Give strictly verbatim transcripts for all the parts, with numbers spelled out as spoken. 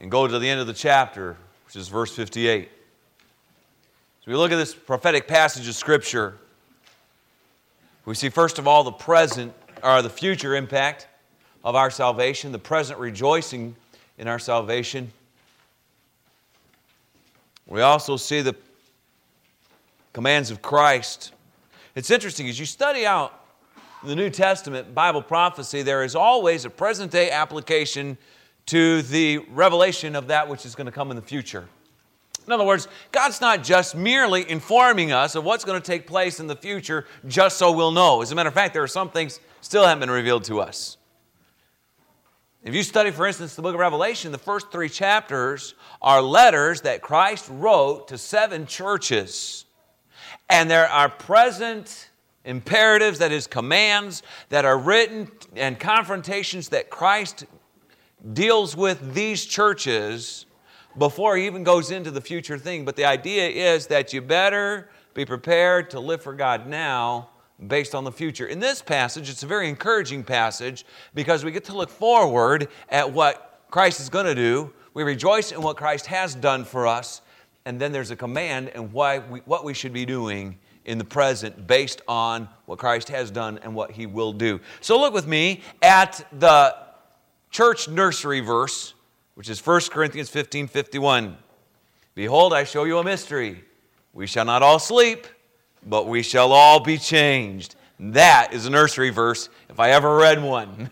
and go to the end of the chapter, which is verse fifty-eight. So we look at this prophetic passage of Scripture. We see, first of all, the present, or the future impact of our salvation, the present rejoicing in our salvation. We also see the commands of Christ. It's interesting, as you study out the New Testament Bible prophecy, there is always a present-day application to the revelation of that which is going to come in the future. In other words, God's not just merely informing us of what's going to take place in the future just so we'll know. As a matter of fact, there are some things still haven't been revealed to us. If you study, for instance, the book of Revelation, the first three chapters are letters that Christ wrote to seven churches. And there are present imperatives, that is, commands that are written, and confrontations that Christ deals with these churches before he even goes into the future thing. But the idea is that you better be prepared to live for God now based on the future. In this passage, it's a very encouraging passage because we get to look forward at what Christ is going to do. We rejoice in what Christ has done for us. And then there's a command and why we, what we should be doing in the present based on what Christ has done and what He will do. So look with me at the church nursery verse, which is First Corinthians fifteen fifty-one. Behold, I show you a mystery. We shall not all sleep, but we shall all be changed. That is a nursery verse if I ever read one.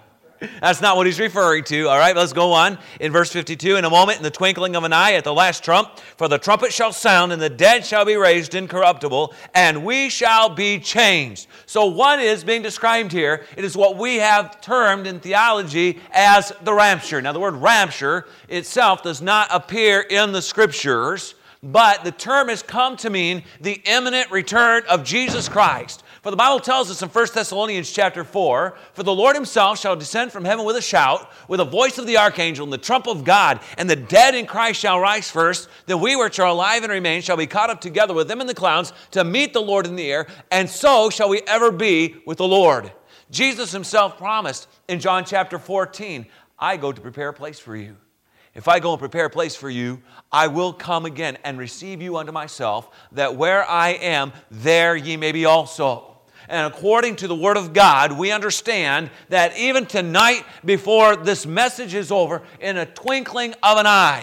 That's not what he's referring to. All right, let's go on. In verse fifty-two, in a moment, in the twinkling of an eye, at the last trump, for the trumpet shall sound, and the dead shall be raised incorruptible, and we shall be changed. So what is being described here? It is what we have termed in theology as the rapture. Now, the word rapture itself does not appear in the Scriptures, but the term has come to mean the imminent return of Jesus Christ. For the Bible tells us in First Thessalonians chapter four, for the Lord Himself shall descend from heaven with a shout, with the voice of the archangel and the trump of God, and the dead in Christ shall rise first. Then we which are alive and remain shall be caught up together with them in the clouds to meet the Lord in the air, and so shall we ever be with the Lord. Jesus Himself promised in John chapter fourteen, I go to prepare a place for you. If I go and prepare a place for you, I will come again and receive you unto myself, that where I am, there ye may be also. And according to the Word of God, we understand that even tonight, before this message is over, in a twinkling of an eye,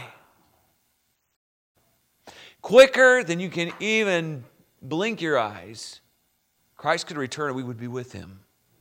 quicker than you can even blink your eyes, Christ could return and we would be with Him.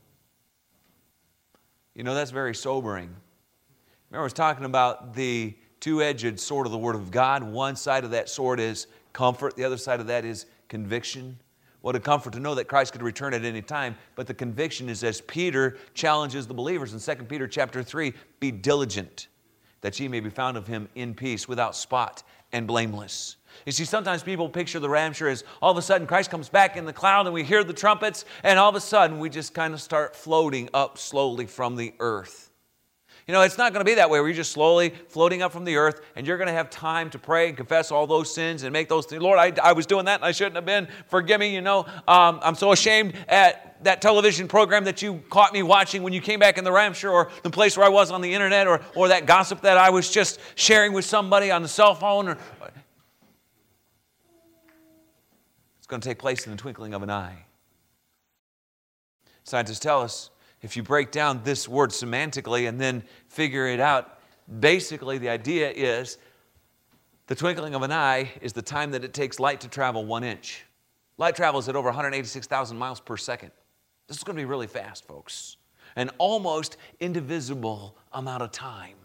You know, that's very sobering. Remember, I was talking about the two-edged sword of the Word of God. One side of that sword is comfort. The other side of that is conviction. What a comfort to know that Christ could return at any time. But the conviction is, as Peter challenges the believers in Second Peter chapter three, be diligent, that ye may be found of Him in peace, without spot and blameless. You see, sometimes people picture the rapture as all of a sudden Christ comes back in the cloud and we hear the trumpets, and all of a sudden we just kind of start floating up slowly from the earth. You know, it's not going to be that way where you're just slowly floating up from the earth and you're going to have time to pray and confess all those sins and make those things. Lord, I, I was doing that and I shouldn't have been. Forgive me, you know. Um, I'm so ashamed at that television program that you caught me watching when you came back in the rapture, or the place where I was on the internet, or, or that gossip that I was just sharing with somebody on the cell phone. Or, it's going to take place in the twinkling of an eye. Scientists tell us, if you break down this word semantically and then figure it out, basically the idea is the twinkling of an eye is the time that it takes light to travel one inch. Light travels at over one hundred eighty-six thousand miles per second. This is going to be really fast, folks. An almost indivisible amount of time.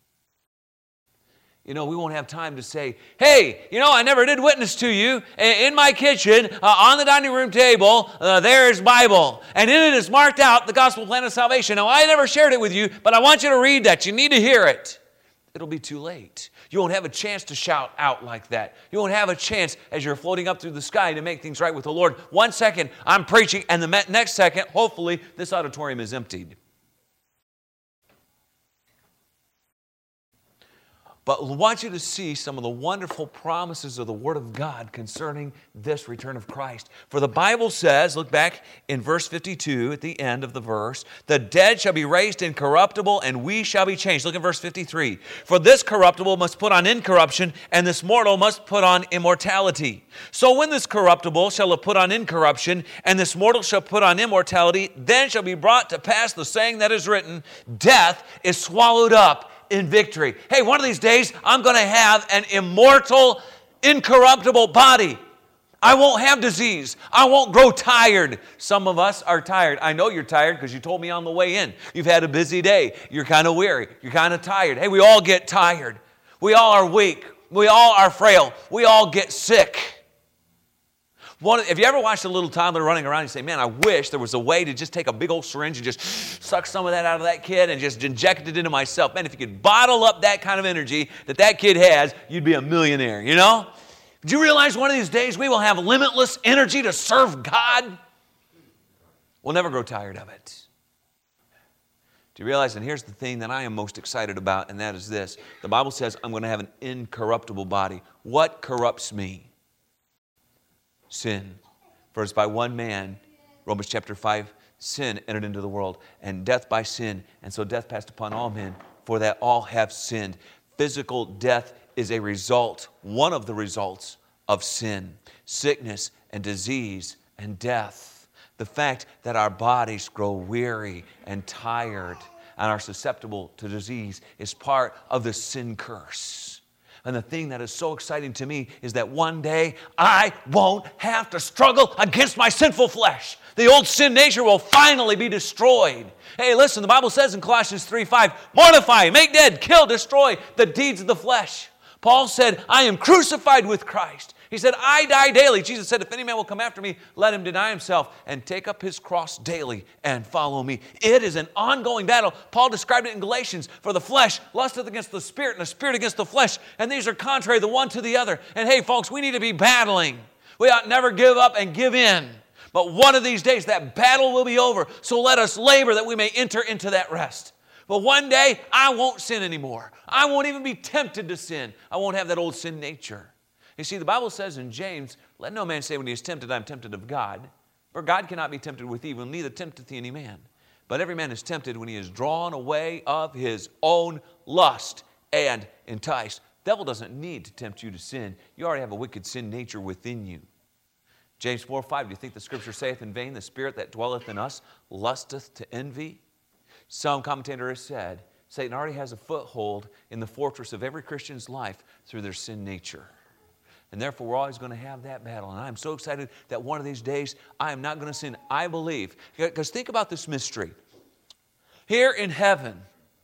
You know, we won't have time to say, hey, you know, I never did witness to you. In my kitchen, uh, on the dining room table, uh, there's Bible. And in it is marked out the gospel plan of salvation. Now, I never shared it with you, but I want you to read that. You need to hear it. It'll be too late. You won't have a chance to shout out like that. You won't have a chance as you're floating up through the sky to make things right with the Lord. One second, I'm preaching, and the next second, hopefully, this auditorium is emptied. But I want you to see some of the wonderful promises of the Word of God concerning this return of Christ. For the Bible says, look back in verse fifty-two at the end of the verse, the dead shall be raised incorruptible, and we shall be changed. Look at verse fifty-three. For this corruptible must put on incorruption, and this mortal must put on immortality. So when this corruptible shall have put on incorruption, and this mortal shall put on immortality, then shall be brought to pass the saying that is written, death is swallowed up in victory. Hey, one of these days, I'm going to have an immortal, incorruptible body. I won't have disease. I won't grow tired. Some of us are tired. I know you're tired because you told me on the way in. You've had a busy day. You're kind of weary. You're kind of tired. Hey, we all get tired. We all are weak. We all are frail. We all get sick. One, have you ever watched a little toddler running around and you say, man, I wish there was a way to just take a big old syringe and just suck some of that out of that kid and just inject it into myself. Man, if you could bottle up that kind of energy that that kid has, you'd be a millionaire, you know? Do you realize one of these days we will have limitless energy to serve God? We'll never grow tired of it. Do you realize, and here's the thing that I am most excited about, and that is this. The Bible says I'm going to have an incorruptible body. What corrupts me? Sin. For it's by one man, Romans chapter five, sin entered into the world, and death by sin. And so death passed upon all men, for that all have sinned. Physical death is a result, one of the results of sin. Sickness and disease and death. The fact that our bodies grow weary and tired and are susceptible to disease is part of the sin curse. And the thing that is so exciting to me is that one day I won't have to struggle against my sinful flesh. The old sin nature will finally be destroyed. Hey, listen, the Bible says in Colossians three five, mortify, make dead, kill, destroy the deeds of the flesh. Paul said, I am crucified with Christ. He said, I die daily. Jesus said, if any man will come after me, let him deny himself and take up his cross daily and follow me. It is an ongoing battle. Paul described it in Galatians. For the flesh lusteth against the spirit, and the spirit against the flesh. And these are contrary the one to the other. And hey, folks, we need to be battling. We ought never give up and give in. But one of these days, that battle will be over. So let us labor that we may enter into that rest. But one day, I won't sin anymore. I won't even be tempted to sin. I won't have that old sin nature. You see, the Bible says in James, let no man say when he is tempted, I am tempted of God. For God cannot be tempted with evil, neither tempteth he any man. But every man is tempted when he is drawn away of his own lust and enticed. The devil doesn't need to tempt you to sin. You already have a wicked sin nature within you. James four five, do you think the Scripture saith in vain, the spirit that dwelleth in us lusteth to envy? Some commentator has said, Satan already has a foothold in the fortress of every Christian's life through their sin nature. And therefore, we're always going to have that battle. And I'm so excited that one of these days, I am not going to sin. I believe. Because think about this mystery. Here in heaven,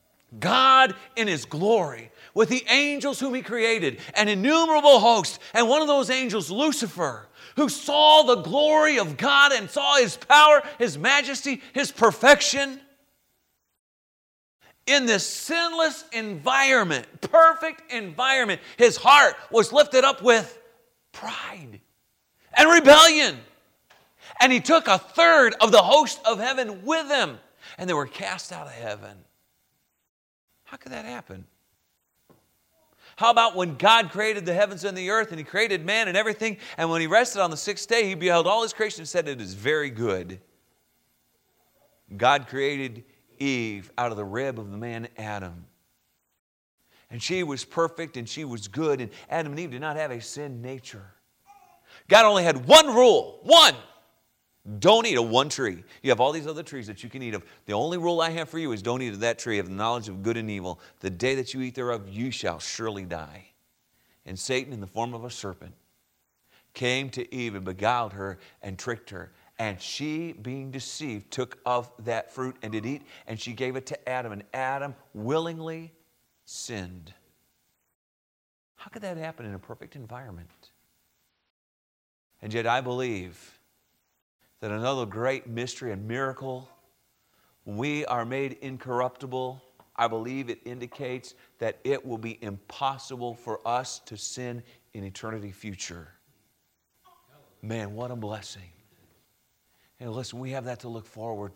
God in His glory, with the angels whom He created, an innumerable host, and one of those angels, Lucifer, who saw the glory of God and saw His power, His majesty, His perfection. In this sinless environment, perfect environment, his heart was lifted up with pride and rebellion. And he took a third of the host of heaven with him, and they were cast out of heaven. How could that happen? How about when God created the heavens and the earth, and He created man and everything, and when He rested on the sixth day, He beheld all His creation and said, it is very good. God created Eve out of the rib of the man Adam. And she was perfect and she was good, and Adam and Eve did not have a sin nature. God only had one rule, one. Don't eat of one tree. You have all these other trees that you can eat of. The only rule I have for you is don't eat of that tree of the knowledge of good and evil. The day that you eat thereof, you shall surely die. And Satan, in the form of a serpent, came to Eve and beguiled her and tricked her. And she, being deceived, took of that fruit and did eat, and she gave it to Adam, and Adam willingly sinned. How could that happen in a perfect environment? And yet I believe that another great mystery and miracle, when we are made incorruptible, I believe it indicates that it will be impossible for us to sin in eternity future. Man, what a blessing. And listen, we have that to look forward to.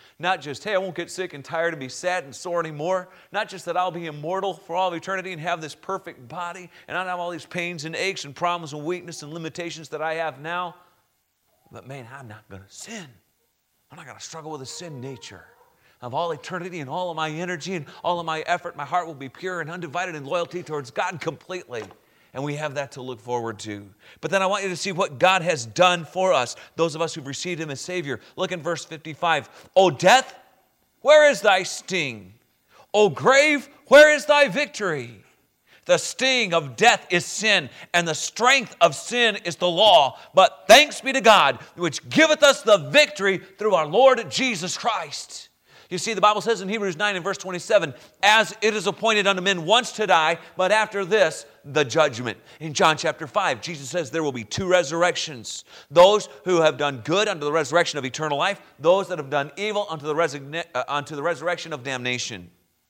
Not just, hey, I won't get sick and tired and be sad and sore anymore. Not just that I'll be immortal for all of eternity and have this perfect body and not have all these pains and aches and problems and weakness and limitations that I have now. But man, I'm not going to sin. I'm not going to struggle with a sin nature. Of all eternity and all of my energy and all of my effort, my heart will be pure and undivided in loyalty towards God completely. And we have that to look forward to. But then I want you to see what God has done for us, those of us who've received Him as Savior. Look in verse fifty-five. O death, where is thy sting? O grave, where is thy victory? The sting of death is sin, and the strength of sin is the law. But thanks be to God, which giveth us the victory through our Lord Jesus Christ. You see, the Bible says in Hebrews nine and verse twenty-seven, as it is appointed unto men once to die, but after this, the judgment. In John chapter five, Jesus says there will be two resurrections. Those who have done good unto the resurrection of eternal life, those that have done evil unto the, resigna- uh, unto the resurrection of damnation.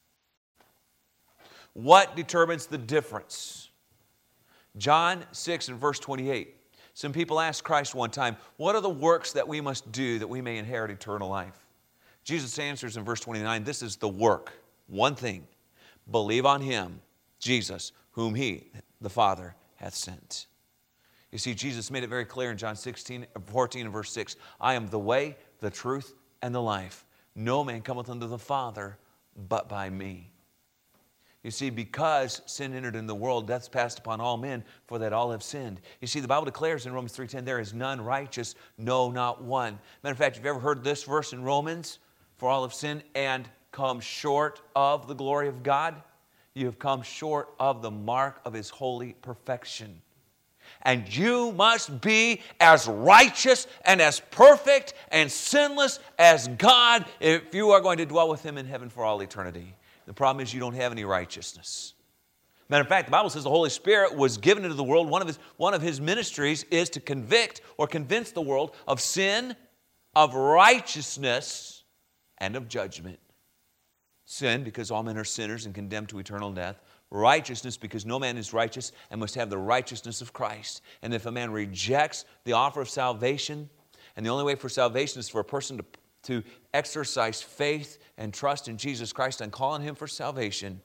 What determines the difference? John six and verse twenty-eight. Some people asked Christ one time, what are the works that we must do that we may inherit eternal life? Jesus answers in verse twenty-nine, this is the work, one thing, believe on Him, Jesus, whom He, the Father, hath sent. You see, Jesus made it very clear in John sixteen, fourteen and verse six, I am the way, the truth, and the life. No man cometh unto the Father but by me. You see, because sin entered in the world, death's passed upon all men, for that all have sinned. You see, the Bible declares in Romans three ten, there is none righteous, no, not one. Matter of fact, have you ever heard this verse in Romans? For all have sinned and come short of the glory of God. You have come short of the mark of His holy perfection. And you must be as righteous and as perfect and sinless as God if you are going to dwell with Him in heaven for all eternity. The problem is you don't have any righteousness. Matter of fact, the Bible says the Holy Spirit was given into the world. One of his, one of his ministries is to convict or convince the world of sin, of righteousness, and of judgment. Sin, because all men are sinners and condemned to eternal death. Righteousness, because no man is righteous and must have the righteousness of Christ. And if a man rejects the offer of salvation, and the only way for salvation is for a person to, to exercise faith and trust in Jesus Christ and call on Him for salvation,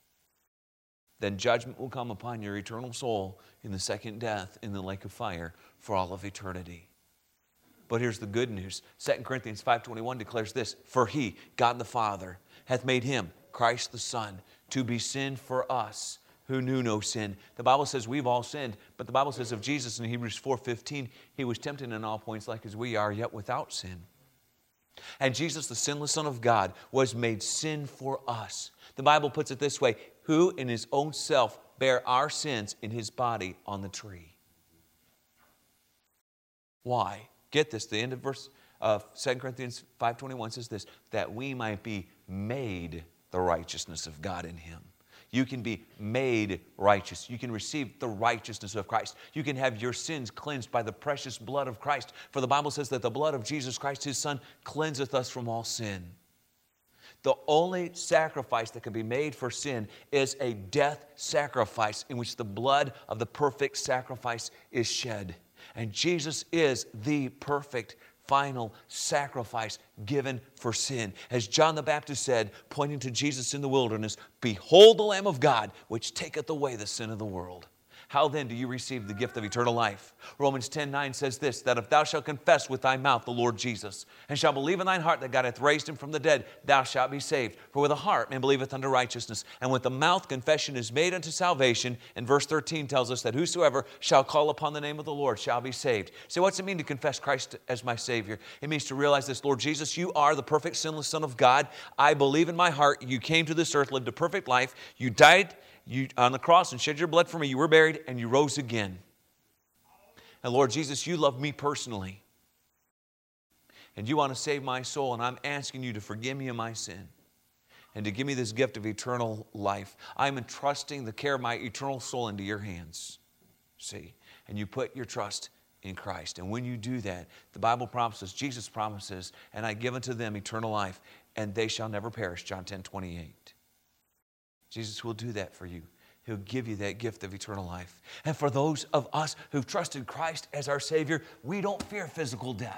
then judgment will come upon your eternal soul in the second death in the lake of fire for all of eternity. But here's the good news. Second Corinthians five twenty-one declares this, for He, God the Father, hath made Him, Christ the Son, to be sin for us who knew no sin. The Bible says we've all sinned, but the Bible says of Jesus in Hebrews four fifteen, He was tempted in all points like as we are, yet without sin. And Jesus, the sinless Son of God, was made sin for us. The Bible puts it this way, who in His own self bare our sins in His body on the tree. Why? Get this, the end of verse of Second Corinthians five twenty-one says this, that we might be made the righteousness of God in Him. You can be made righteous. You can receive the righteousness of Christ. You can have your sins cleansed by the precious blood of Christ. For the Bible says that the blood of Jesus Christ, His Son, cleanseth us from all sin. The only sacrifice that can be made for sin is a death sacrifice in which the blood of the perfect sacrifice is shed. And Jesus is the perfect final sacrifice given for sin. As John the Baptist said, pointing to Jesus in the wilderness, behold the Lamb of God, which taketh away the sin of the world. How then do you receive the gift of eternal life? Romans ten nine says this, that if thou shalt confess with thy mouth the Lord Jesus, and shalt believe in thine heart that God hath raised Him from the dead, thou shalt be saved. For with the heart man believeth unto righteousness, and with the mouth confession is made unto salvation. And verse thirteen tells us that whosoever shall call upon the name of the Lord shall be saved. So what's it mean to confess Christ as my Savior? It means to realize this, Lord Jesus, you are the perfect sinless Son of God. I believe in my heart you came to this earth, lived a perfect life, you died You, on the cross and shed your blood for me. You were buried and you rose again. And Lord Jesus, you love me personally. And you want to save my soul. And I'm asking you to forgive me of my sin. And to give me this gift of eternal life. I'm entrusting the care of my eternal soul into your hands. See? And you put your trust in Christ. And when you do that, the Bible promises, Jesus promises, and I give unto them eternal life, and they shall never perish. John ten twenty-eight. Jesus will do that for you. He'll give you that gift of eternal life. And for those of us who've trusted Christ as our Savior, we don't fear physical death.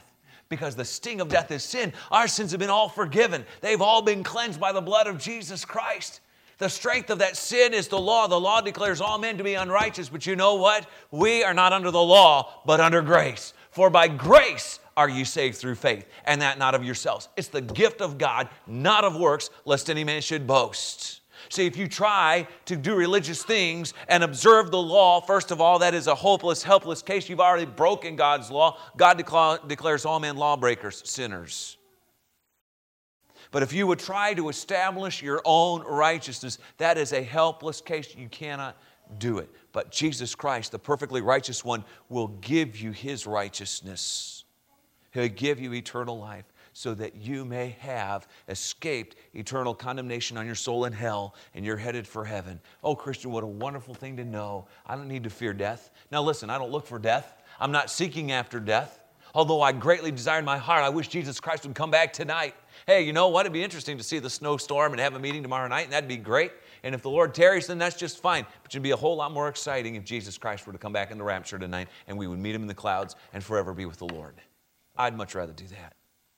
Because the sting of death is sin. Our sins have been all forgiven. They've all been cleansed by the blood of Jesus Christ. The strength of that sin is the law. The law declares all men to be unrighteous. But you know what? We are not under the law, but under grace. For by grace are you saved through faith, and that not of yourselves. It's the gift of God, not of works, lest any man should boast. See, if you try to do religious things and observe the law, first of all, that is a hopeless, helpless case. You've already broken God's law. God decla- declares all men lawbreakers, sinners. But if you would try to establish your own righteousness, that is a helpless case. You cannot do it. But Jesus Christ, the perfectly righteous one, will give you His righteousness. He'll give you eternal life so that you may have escaped eternal condemnation on your soul in hell and you're headed for heaven. Oh, Christian, what a wonderful thing to know. I don't need to fear death. Now listen, I don't look for death. I'm not seeking after death. Although I greatly desire in my heart, I wish Jesus Christ would come back tonight. Hey, you know what? It'd be interesting to see the snowstorm and have a meeting tomorrow night, and that'd be great. And if the Lord tarries, then that's just fine. But it'd be a whole lot more exciting if Jesus Christ were to come back in the rapture tonight and we would meet Him in the clouds and forever be with the Lord. I'd much rather do that.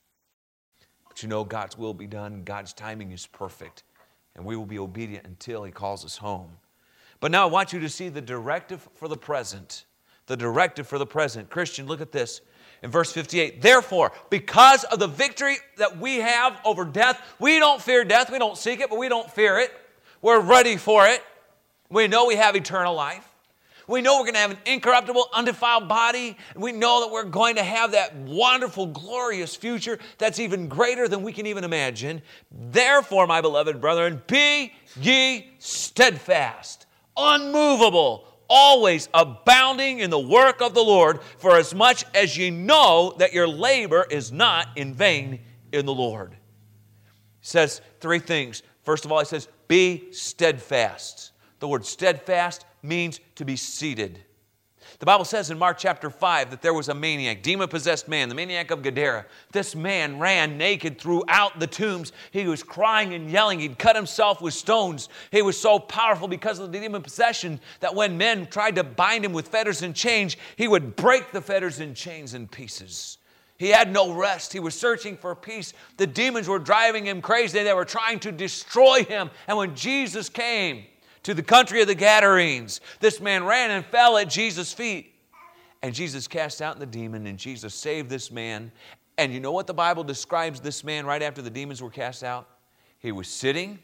But you know, God's will be done. God's timing is perfect. And we will be obedient until He calls us home. But now I want you to see the directive for the present. The directive for the present. Christian, look at this. In verse fifty-eight, therefore, because of the victory that we have over death, we don't fear death. We don't seek it, but we don't fear it. We're ready for it. We know we have eternal life. We know we're going to have an incorruptible, undefiled body. We know that we're going to have that wonderful, glorious future that's even greater than we can even imagine. Therefore, my beloved brethren, be ye steadfast, unmovable, always abounding in the work of the Lord, for as much as ye know that your labor is not in vain in the Lord. He says three things. First of all, he says, be steadfast. The word steadfast means to be seated. The Bible says in Mark chapter five that there was a maniac, demon-possessed man, the maniac of Gadara. This man ran naked throughout the tombs. He was crying and yelling. He'd cut himself with stones. He was so powerful because of the demon possession that when men tried to bind him with fetters and chains, he would break the fetters and chains in pieces. He had no rest. He was searching for peace. The demons were driving him crazy. They were trying to destroy him. And when Jesus came to the country of the Gadarenes, this man ran and fell at Jesus' feet. And Jesus cast out the demon, and Jesus saved this man. And you know what the Bible describes this man right after the demons were cast out? He was sitting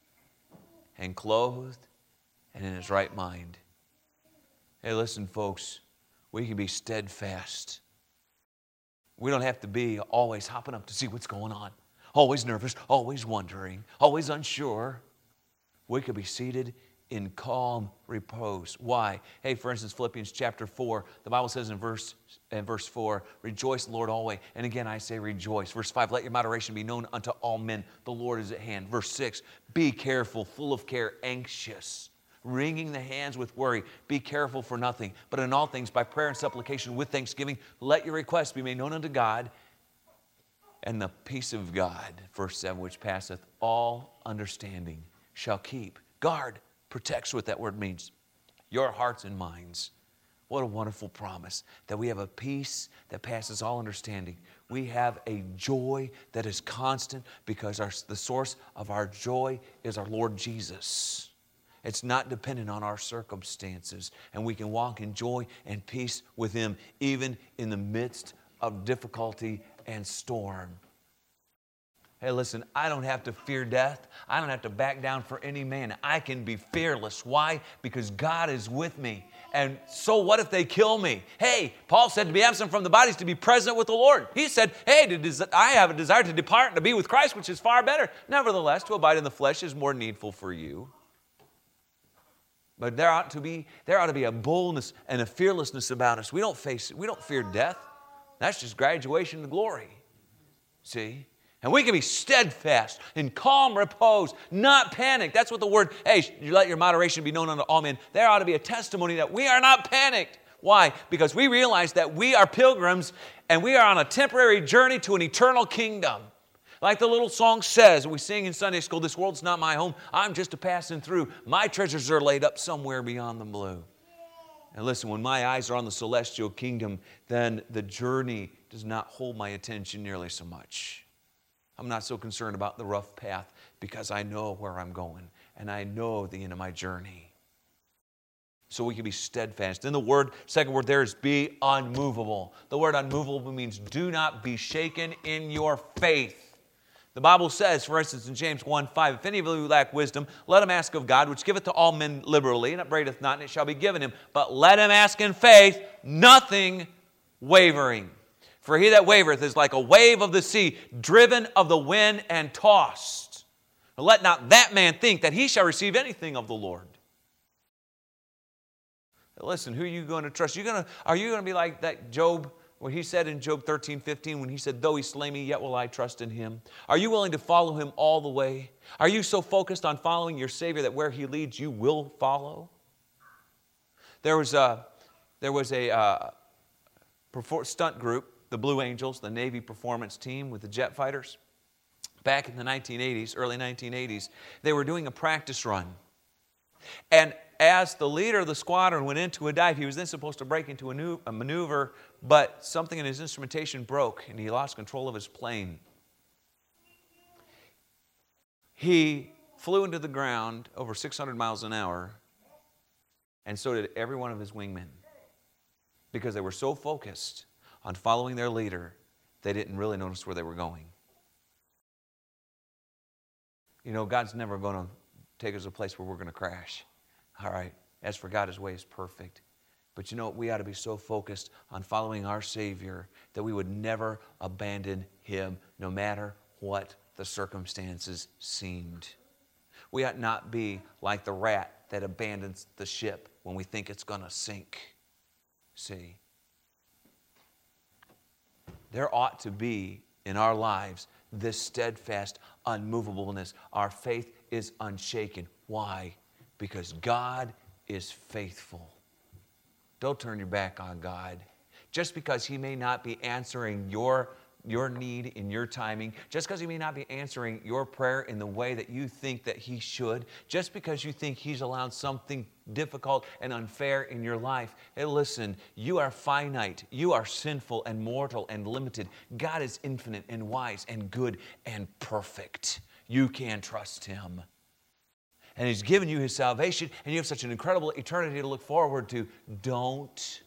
and clothed and in his right mind. Hey, listen, folks, we can be steadfast. We don't have to be always hopping up to see what's going on, always nervous, always wondering, always unsure. We could be seated in calm repose. Why? Hey, for instance, Philippians chapter four, the Bible says in verse, in verse four, rejoice in the Lord always. And again, I say rejoice. Verse five, let your moderation be known unto all men. The Lord is at hand. Verse six, be careful, full of care, anxious, wringing the hands with worry. Be careful for nothing, but in all things by prayer and supplication with thanksgiving, let your requests be made known unto God. And the peace of God, verse seven, which passeth all understanding, shall keep, guard, protects what that word means, your hearts and minds. What a wonderful promise that we have a peace that passes all understanding. We have a joy that is constant because our, the source of our joy is our Lord Jesus. It's not dependent on our circumstances, and we can walk in joy and peace with Him even in the midst of difficulty and storm. Hey, listen, I don't have to fear death. I don't have to back down for any man. I can be fearless. Why? Because God is with me. And so what if they kill me? Hey, Paul said to be absent from the body is to be present with the Lord. He said, hey, to des- I have a desire to depart and to be with Christ, which is far better. Nevertheless, to abide in the flesh is more needful for you. But there ought to be, there ought to be a boldness and a fearlessness about us. We don't face it. We don't fear death. That's just graduation to glory. See? And we can be steadfast, in calm repose, not panic. That's what the word, hey, you let your moderation be known unto all men. There ought to be a testimony that we are not panicked. Why? Because we realize that we are pilgrims and we are on a temporary journey to an eternal kingdom. Like the little song says, we sing in Sunday school, this world's not my home. I'm just a passing through. My treasures are laid up somewhere beyond the blue. And listen, when my eyes are on the celestial kingdom, then the journey does not hold my attention nearly so much. I'm not so concerned about the rough path because I know where I'm going and I know the end of my journey. So we can be steadfast. Then the word, second word there is be unmovable. The word unmovable means do not be shaken in your faith. The Bible says, for instance, in James one five, if any of you lack wisdom, let him ask of God, which giveth to all men liberally, and upbraideth not, and it shall be given him. But let him ask in faith, nothing wavering. For he that wavereth is like a wave of the sea, driven of the wind and tossed. But let not that man think that he shall receive anything of the Lord. Listen, who are you going to trust? You going to, are you going to be like that Job, what he said in Job thirteen fifteen, when he said, though he slay me, yet will I trust in him? Are you willing to follow him all the way? Are you so focused on following your Savior that where he leads, you will follow? There was a, there was a uh, stunt group, the Blue Angels, the Navy performance team with the jet fighters. Back in the nineteen eighties, early nineteen eighties, they were doing a practice run. And as the leader of the squadron went into a dive, he was then supposed to break into a, new, a maneuver, but something in his instrumentation broke and he lost control of his plane. He flew into the ground over six hundred miles an hour, and so did every one of his wingmen, because they were so focused on following their leader, they didn't really notice where they were going. You know, God's never going to take us to a place where we're going to crash. All right. As for God, his way is perfect. But you know, we ought to be so focused on following our Savior that we would never abandon him, no matter what the circumstances seemed. We ought not be like the rat that abandons the ship when we think it's going to sink. See, there ought to be in our lives this steadfast unmovableness. Our faith is unshaken. Why? Because God is faithful. Don't turn your back on God. Just because he may not be answering your, your need in your timing, just because he may not be answering your prayer in the way that you think that he should, just because you think he's allowed something difficult and unfair in your life. Hey, listen, you are finite. You are sinful and mortal and limited. God is infinite and wise and good and perfect. You can trust him. And he's given you his salvation, and you have such an incredible eternity to look forward to. Don't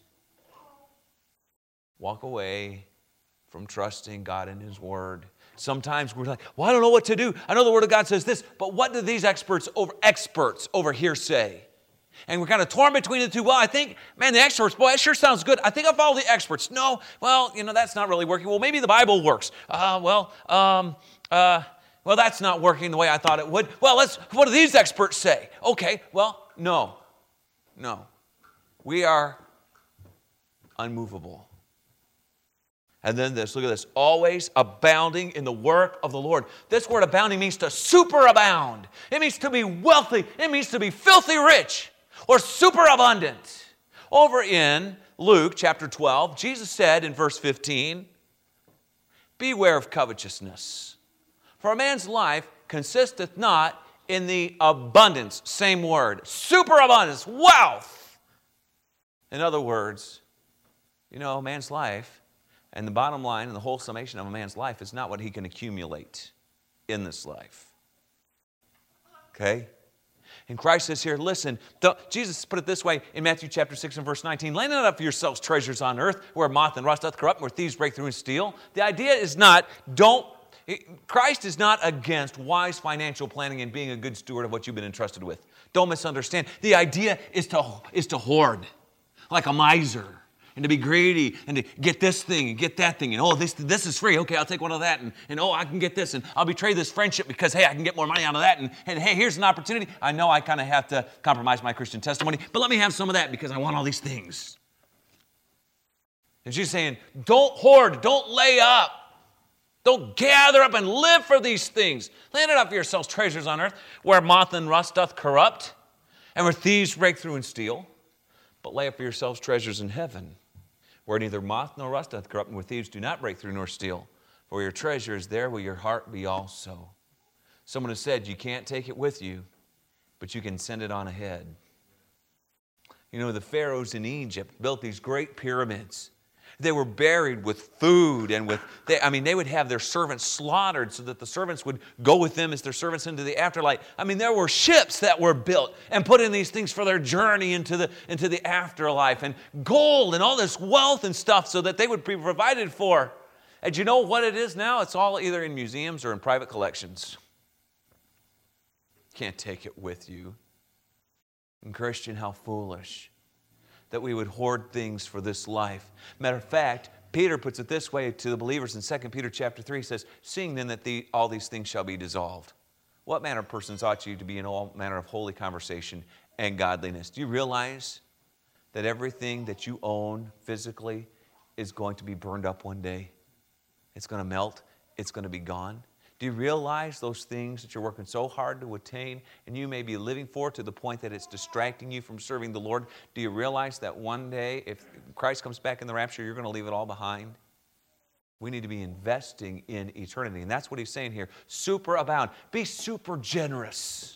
walk away from trusting God in his word. Sometimes we're like, well, I don't know what to do. I know the word of God says this, but what do these experts over, experts over here say? And we're kind of torn between the two. Well, I think, man, the experts, boy, that sure sounds good. I think I'll follow the experts. No, well, you know, that's not really working. Well, maybe the Bible works. Uh, well, um, uh, Well, that's not working the way I thought it would. Well, let's, what do these experts say? Okay, well, no, no. We are unmovable. And then this, look at this, always abounding in the work of the Lord. This word abounding means to superabound. It means to be wealthy. It means to be filthy rich or superabundant. Over in Luke chapter twelve, Jesus said in verse fifteen, beware of covetousness. For a man's life consisteth not in the abundance, same word, superabundance, wealth. In other words, you know, a man's life, and the bottom line and the whole summation of a man's life is not what he can accumulate in this life. Okay? And Christ says here, listen, the, Jesus put it this way in Matthew chapter six and verse nineteen, lay not up for yourselves treasures on earth, where moth and rust doth corrupt, where thieves break through and steal. The idea is not, don't Christ is not against wise financial planning and being a good steward of what you've been entrusted with. Don't misunderstand. The idea is to, is to hoard like a miser and to be greedy and to get this thing and get that thing. And oh, this, this is free. Okay, I'll take one of that. And, and oh, I can get this. And I'll betray this friendship because, hey, I can get more money out of that. And, and hey, here's an opportunity. I know I kind of have to compromise my Christian testimony, but let me have some of that because I want all these things. And she's saying, don't hoard. Don't lay up. Don't gather up and live for these things. Lay it up for yourselves treasures on earth, where moth and rust doth corrupt, and where thieves break through and steal. But lay up for yourselves treasures in heaven, where neither moth nor rust doth corrupt, and where thieves do not break through nor steal. For where your treasure is, there will your heart be also. Someone has said you can't take it with you, but you can send it on ahead. You know, the pharaohs in Egypt built these great pyramids. They were buried with food and with, they, I mean, they would have their servants slaughtered so that the servants would go with them as their servants into the afterlife. I mean, there were ships that were built and put in these things for their journey into the, into the afterlife, and gold and all this wealth and stuff so that they would be provided for. And you know what it is now? It's all either in museums or in private collections. Can't take it with you. And Christian, how foolish that we would hoard things for this life. Matter of fact, Peter puts it this way to the believers in Second Peter chapter three. He says, seeing then that the, all these things shall be dissolved. What manner of persons ought you to be in all manner of holy conversation and godliness? Do you realize that everything that you own physically is going to be burned up one day? It's going to melt. It's going to be gone. Do you realize those things that you're working so hard to attain and you may be living for to the point that it's distracting you from serving the Lord? Do you realize that one day, if Christ comes back in the rapture, you're going to leave it all behind? We need to be investing in eternity. And that's what he's saying here. Super abound. Be super generous.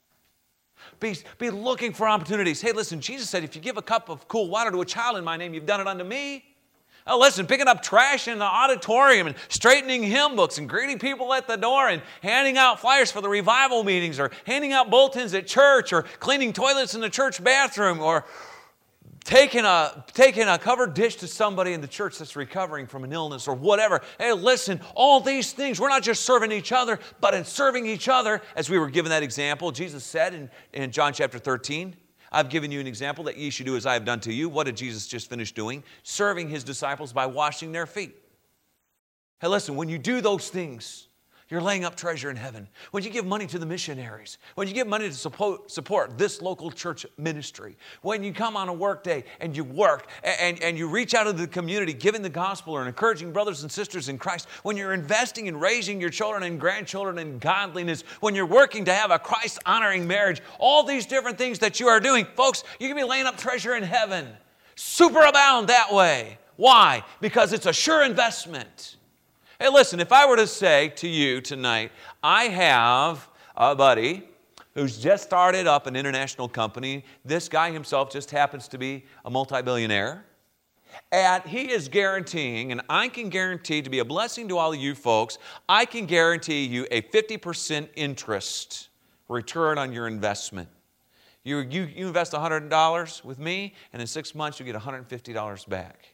Be, be looking for opportunities. Hey, listen, Jesus said, if you give a cup of cool water to a child in my name, you've done it unto me. Oh, listen, picking up trash in the auditorium and straightening hymn books and greeting people at the door and handing out flyers for the revival meetings or handing out bulletins at church or cleaning toilets in the church bathroom or taking a, taking a covered dish to somebody in the church that's recovering from an illness or whatever. Hey, listen, all these things, we're not just serving each other, but in serving each other, as we were given that example, Jesus said in, in John chapter thirteen, I've given you an example that ye should do as I have done to you. What did Jesus just finish doing? Serving his disciples by washing their feet. Hey, listen, when you do those things, you're laying up treasure in heaven. When you give money to the missionaries, when you give money to support, support this local church ministry, when you come on a work day and you work and, and you reach out into the community giving the gospel or encouraging brothers and sisters in Christ, when you're investing in raising your children and grandchildren in godliness, when you're working to have a Christ-honoring marriage, all these different things that you are doing, folks, you can be laying up treasure in heaven. Super abound that way. Why? Because it's a sure investment. Hey, listen, if I were to say to you tonight, I have a buddy who's just started up an international company. This guy himself just happens to be a multi-billionaire. And he is guaranteeing, and I can guarantee to be a blessing to all of you folks, I can guarantee you a fifty percent interest return on your investment. You, you, you invest one hundred dollars with me, and in six months you get one hundred fifty dollars back.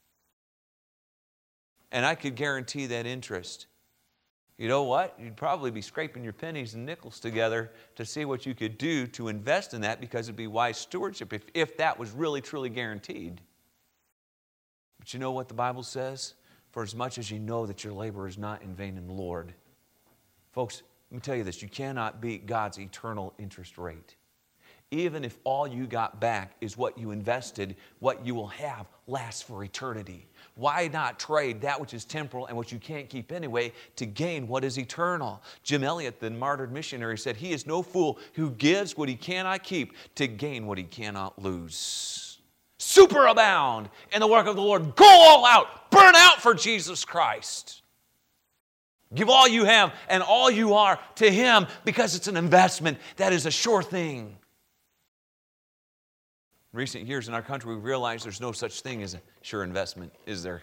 And I could guarantee that interest. You know what? You'd probably be scraping your pennies and nickels together to see what you could do to invest in that, because it'd be wise stewardship if, if that was really, truly guaranteed. But you know what the Bible says? For as much as you know that your labor is not in vain in the Lord. Folks, let me tell you this. You cannot beat God's eternal interest rate. Even if all you got back is what you invested, what you will have lasts for eternity. Why not trade that which is temporal and what you can't keep anyway to gain what is eternal? Jim Elliot, the martyred missionary, said, he is no fool who gives what he cannot keep to gain what he cannot lose. Superabound in the work of the Lord. Go all out. Burn out for Jesus Christ. Give all you have and all you are to Him, because it's an investment that is a sure thing. In recent years in our country, we've realized there's no such thing as a sure investment, is there?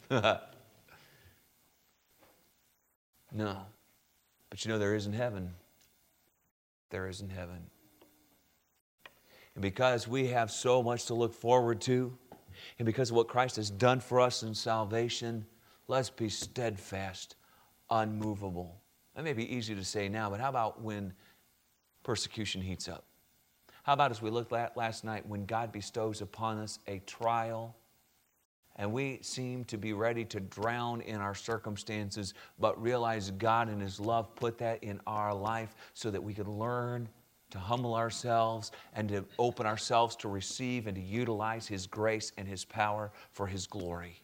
No. But you know, there is in heaven. There is in heaven. And because we have so much to look forward to, and because of what Christ has done for us in salvation, let's be steadfast, unmovable. That may be easy to say now, but how about when persecution heats up? How about as we looked at last night, when God bestows upon us a trial and we seem to be ready to drown in our circumstances, but realize God in His love put that in our life so that we could learn to humble ourselves and to open ourselves to receive and to utilize His grace and His power for His glory.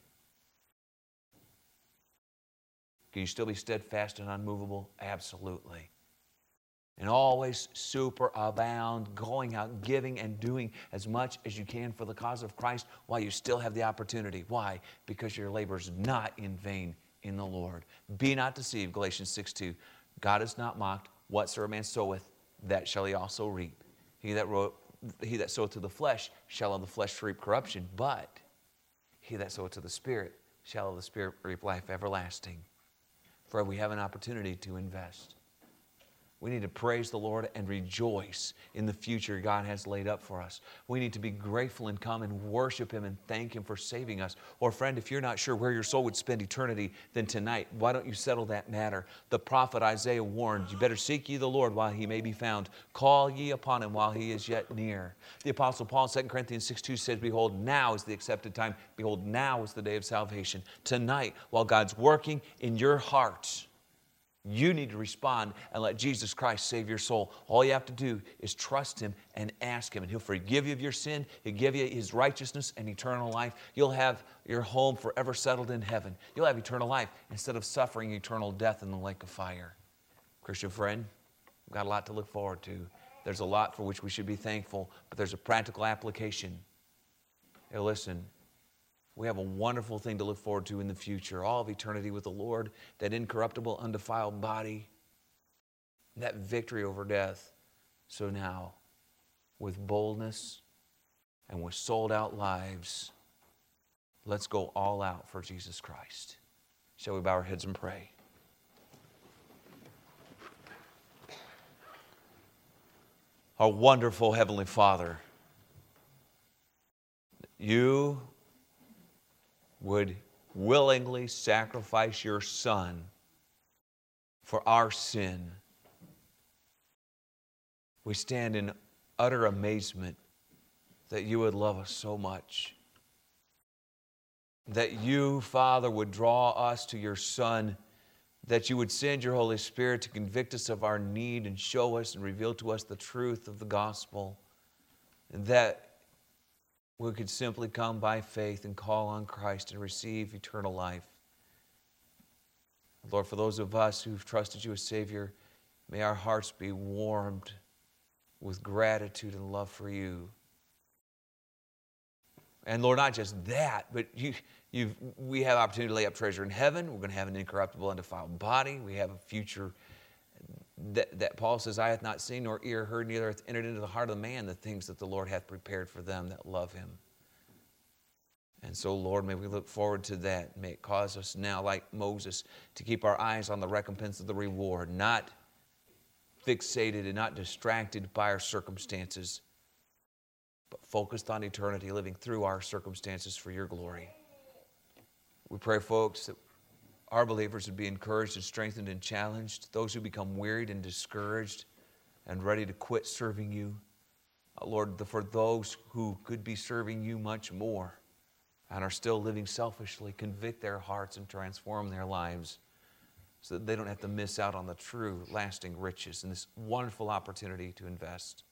Can you still be steadfast and unmovable? Absolutely. And always superabound, going out, giving and doing as much as you can for the cause of Christ while you still have the opportunity. Why? Because your labor is not in vain in the Lord. Be not deceived, Galatians six two. God is not mocked. Whatsoever man soweth, that shall he also reap. He that he that soweth to the flesh shall of the flesh reap corruption, but he that soweth to the Spirit shall of the Spirit reap life everlasting. For we have an opportunity to invest. We need to praise the Lord and rejoice in the future God has laid up for us. We need to be grateful and come and worship Him and thank Him for saving us. Or friend, if you're not sure where your soul would spend eternity, then tonight, why don't you settle that matter? The prophet Isaiah warned, you better seek ye the Lord while He may be found. Call ye upon Him while He is yet near. The Apostle Paul in Second Corinthians six two says, behold, now is the accepted time. Behold, now is the day of salvation. Tonight, while God's working in your heart, you need to respond and let Jesus Christ save your soul. All you have to do is trust Him and ask Him, and He'll forgive you of your sin. He'll give you His righteousness and eternal life. You'll have your home forever settled in heaven. You'll have eternal life instead of suffering eternal death in the lake of fire. Christian friend, we've got a lot to look forward to. There's a lot for which we should be thankful, but there's a practical application. Hey, listen. We have a wonderful thing to look forward to in the future, all of eternity with the Lord, that incorruptible, undefiled body, that victory over death. So now, with boldness and with sold-out lives, let's go all out for Jesus Christ. Shall we bow our heads and pray? Our wonderful Heavenly Father, You would willingly sacrifice your Son for our sin. We stand in utter amazement that You would love us so much. That You, Father, would draw us to Your Son. That You would send Your Holy Spirit to convict us of our need and show us and reveal to us the truth of the gospel. And that we could simply come by faith and call on Christ and receive eternal life. Lord, for those of us who've trusted You as Savior, may our hearts be warmed with gratitude and love for You. And Lord, not just that, but you, you've, we have opportunity to lay up treasure in heaven. We're going to have an incorruptible, undefiled body. We have a future that, that Paul says, eye hath not seen nor ear heard, neither hath entered into the heart of man the things that the Lord hath prepared for them that love Him. And so, Lord, may we look forward to that. May it cause us now, like Moses, to keep our eyes on the recompense of the reward, not fixated and not distracted by our circumstances, but focused on eternity, living through our circumstances for Your glory. We pray, folks, that our believers would be encouraged and strengthened and challenged. Those who become wearied and discouraged and ready to quit serving You. Uh, Lord, for those who could be serving You much more and are still living selfishly, convict their hearts and transform their lives so that they don't have to miss out on the true, lasting riches and this wonderful opportunity to invest.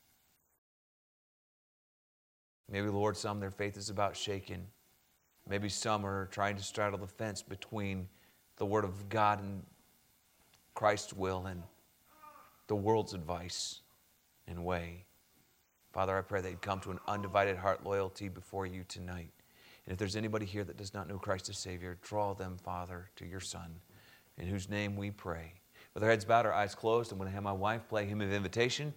Maybe, Lord, some their faith is about shaken. Maybe some are trying to straddle the fence between the Word of God and Christ's will and the world's advice and way. Father, I pray they'd come to an undivided heart loyalty before You tonight. And if there's anybody here that does not know Christ as Savior, draw them, Father, to Your Son, in whose name we pray. With our heads bowed, our eyes closed, I'm going to have my wife play a hymn of invitation.